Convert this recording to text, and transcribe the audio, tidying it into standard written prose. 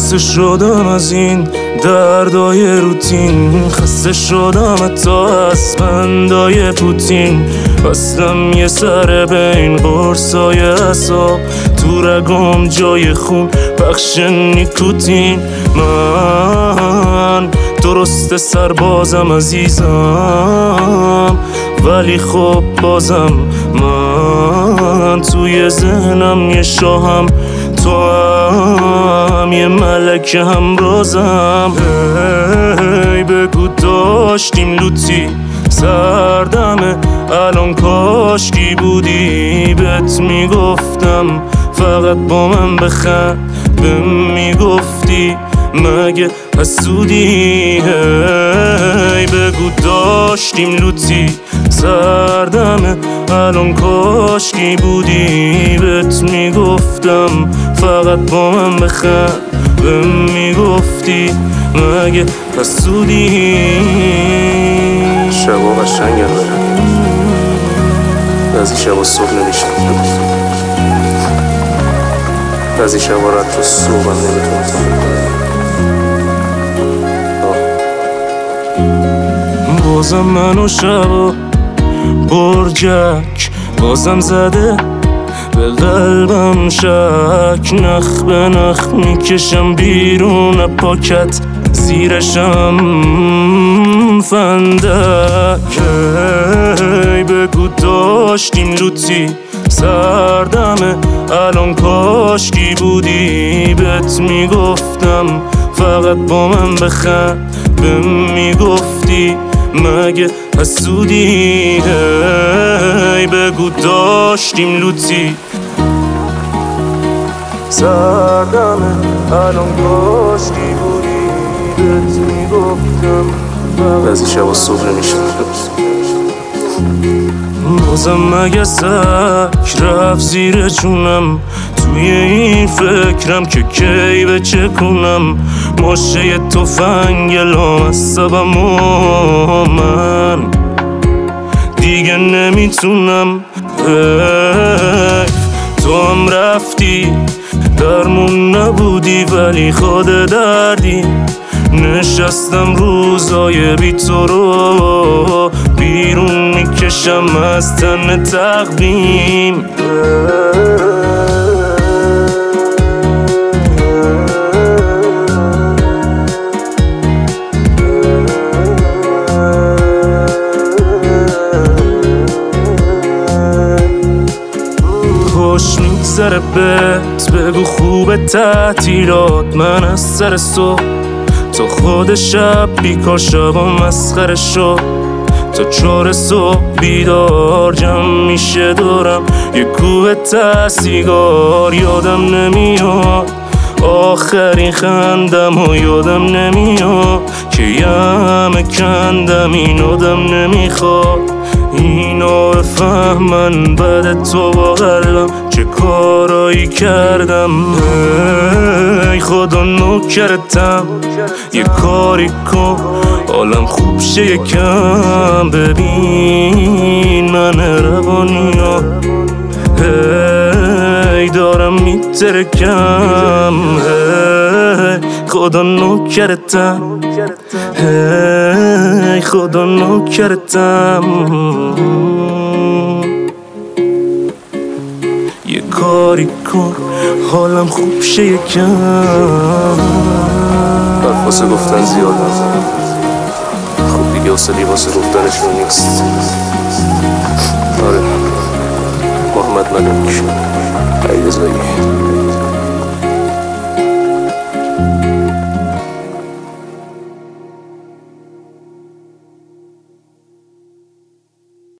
خسته شدم از این دردای روتین، خسته شدم حتی از بندای پوتین. بستم یه سر بین قرصای عصاب، تو رگم جای خون بخش نیکوتین. من درست سربازم عزیزم، ولی خب بازم من توی ذهنم یه شاهم، تو هم یه ملک همرازم. هی بگو داشتیم لوتی سردمه، الان کاشکی بودی بهت میگفتم فقط با من بخند. بهم میگفتی مگه حسودی؟ هی بگو داشتیم لوتی سردمه، الان کاشکی بودی بهت میگفتم فقط با من بخند. بهم میگفتی مگه حسودی؟ شبا قشنگه، بعضی شبا صبح نمیشه، بعضی شبا رد تو صبح هم نمیتونم. بازم منو شبا برجک بازم زده به قلبم شک، نخ به نخ میکشم بیرون پاکت، زیرشم فندک. هی بگو داشتیم لوتی سردمه، الان کاشکی بودی بهت میگفتم فقط با من بخند. بهم میگفتی مگه حسودی؟ هی بگو داشتیم لوتی سردمه، الان کاشکی بودی بهت میگفتم. بعضی شبا صبح نمیشه، بازم مگه سک رفت زیر جونم، توی این فکرم که کی به چه کنم. ماشه تفنگ لامصبم و من دیگه نمیتونم. تو هم رفتی درمون نبودی ولی خود دردی، نشستم روزای بی تو رو بیرون میکشم از تن تقویم. خوش میگذره بهت بگو خوبه تعطیلات، من از سر صبح تو خود شب بیکار شبا مسخره شد، تا 4 صبح بیدار جمع میشه دورم یه کوه سیگار. یادم نمیاد آخرین خندم و یادم نمیاد که همه کندم، این آدم نمیخواد اینو بفهمن بعد تو با قلبم چه کارایی کردم. ای خدا نوکرتم یه کاری کن حالم خوب شه یکم، ببین من روانیا هی دارم میترکم. هی خدا نوکرتم، هی خدا نوکرتم یه کاری کن حالم خوب شه یکم. واسه گفتن زیاد خب دیگه حوصله واسه گفتنشون نیست. آره محمد ملک علیرضایی.